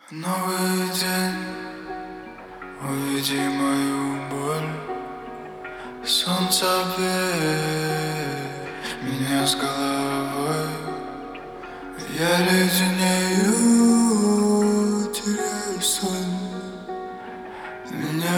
Новый день, увиди мою боль. Солнце бей меня с головой. Я леденею, теряю сон. Меня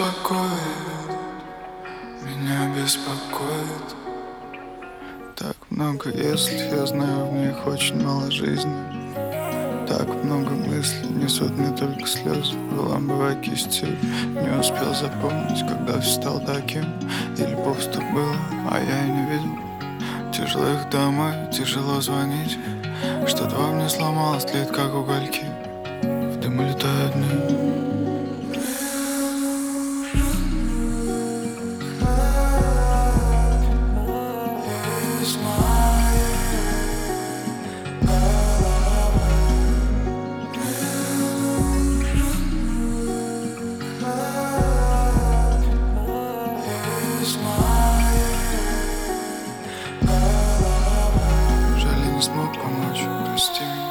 беспокоит. Так много если, я знаю, в них очень мало жизни. Так много мыслей несут мне только слезы, выламывая кисти. Не успел запомнить, когда все стал таким. Или пусто было, а я и не видел. Тяжело их домой, тяжело звонить. Что-то во мне сломалось, тлеет как угольки. В дым улетают дни. Жаль, я не смог помочь, прости меня.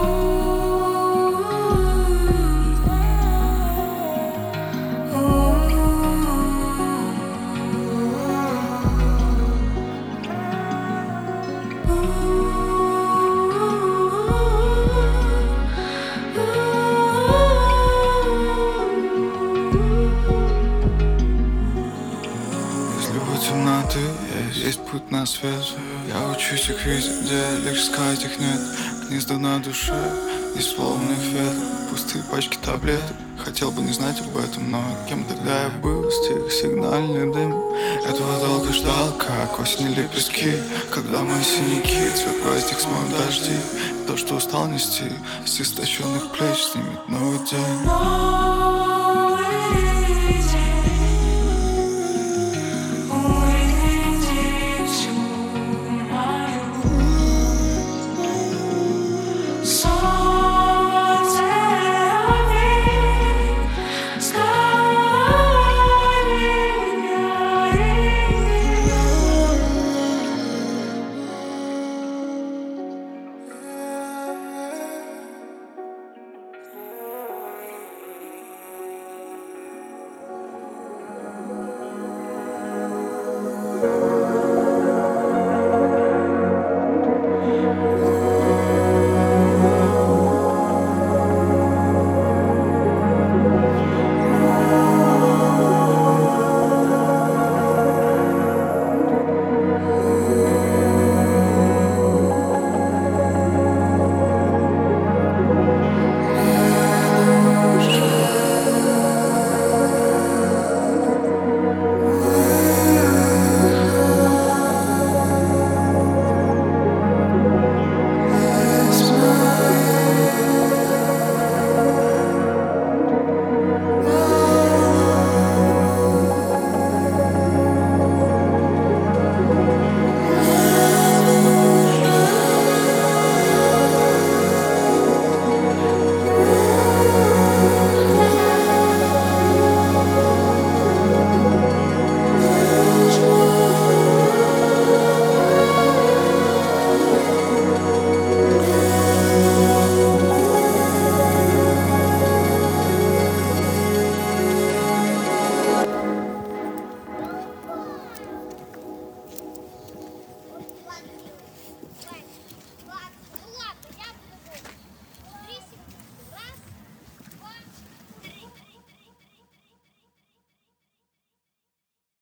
Темноты, есть путь на свет. Я учусь их видеть, где лишь сказать их нет. Гнезда на душе, есть полный ветер. Пустые пачки таблеток. Хотел бы не знать об этом, но кем тогда я был? Стих, сигнальный дым. Этого долго ждал, как осень или пески. Когда мои синяки, цвет праздник смоют дожди. То, что устал нести, с истощенных плеч снимет новый день.